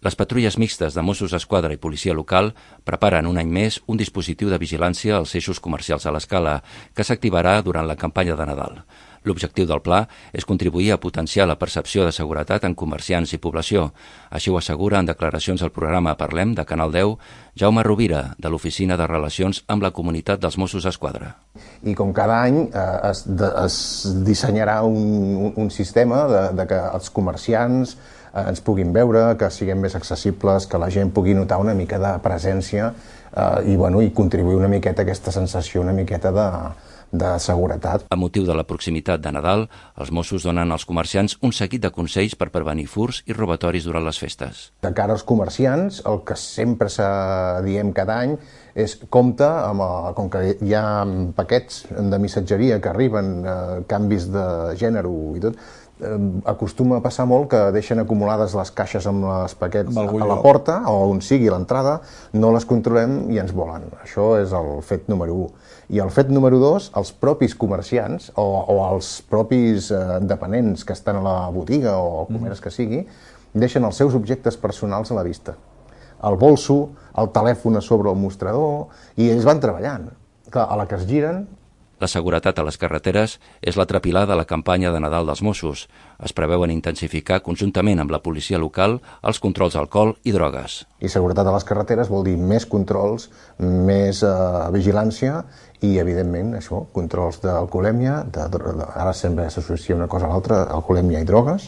Les patrulles mixtes de Mossos d'Esquadra i policia local preparen un any més un dispositiu de vigilància als eixos comercials a l'Escala, que s'activarà durant la campanya de Nadal. L'objectiu del pla és contribuir a potenciar la percepció de seguretat en comerciants i població. Així ho assegura en declaracions al programa Parlem de Canal 10 Jaume Rovira, de l'Oficina de Relacions amb la Comunitat dels Mossos d'Esquadra. I com cada any es dissenyarà un sistema de que els comerciants ens puguin veure, que siguem més accessibles, que la gent pugui notar una mica de presència i contribuir una miqueta a aquesta sensació una miqueta de seguretat. A motiu de la proximitat de Nadal, els Mossos donen als comerciants un seguit de consells per prevenir furts i robatoris durant les festes. De cara als comerciants, el que sempre diem cada any és compte, com que hi ha paquets de missatgeria que arriben, canvis de gènere i tot, acostuma a passar molt que deixen acumulades les caixes amb els paquets a la porta o on sigui l'entrada, no les controlem i ens volen. Això és el fet número 1. I el fet número 2, els propis comerciants o els propis dependents que estan a la botiga o al comerç que sigui, deixen els seus objectes personals a la vista. El bolso, el telèfon a sobre el mostrador, i ells van treballant. Clar, a la que es giren... La seguretat a les carreteres és l'altre pilar de la campanya de Nadal dels Mossos. Es preveuen intensificar conjuntament amb la policia local els controls d'alcohol i drogues. I seguretat a les carreteres vol dir més controls, més vigilància i, evidentment, això, controls d'alcoholèmia, ara sempre s'associa una cosa a l'altra, alcoholèmia i drogues,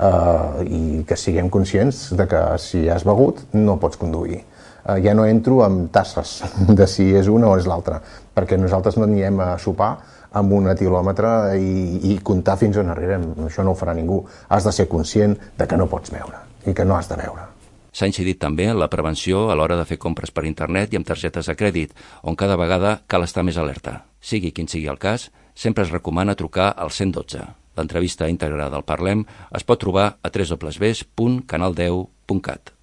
i que siguem conscients de que si has begut no pots conduir. Ja no entro amb tasses de si és una o és l'altra, perquè nosaltres no anirem a sopar amb un etilòmetre i comptar fins on arribem. Això no ho farà ningú. Has de ser conscient de que no pots beure i que no has de beure. S'ha incidit també en la prevenció a l'hora de fer compres per internet i amb targetes de crèdit, on cada vegada cal estar més alerta. Sigui quin sigui el cas, sempre es recomana trucar al 112. L'entrevista íntegra del Parlem es pot trobar a www.canal10.cat.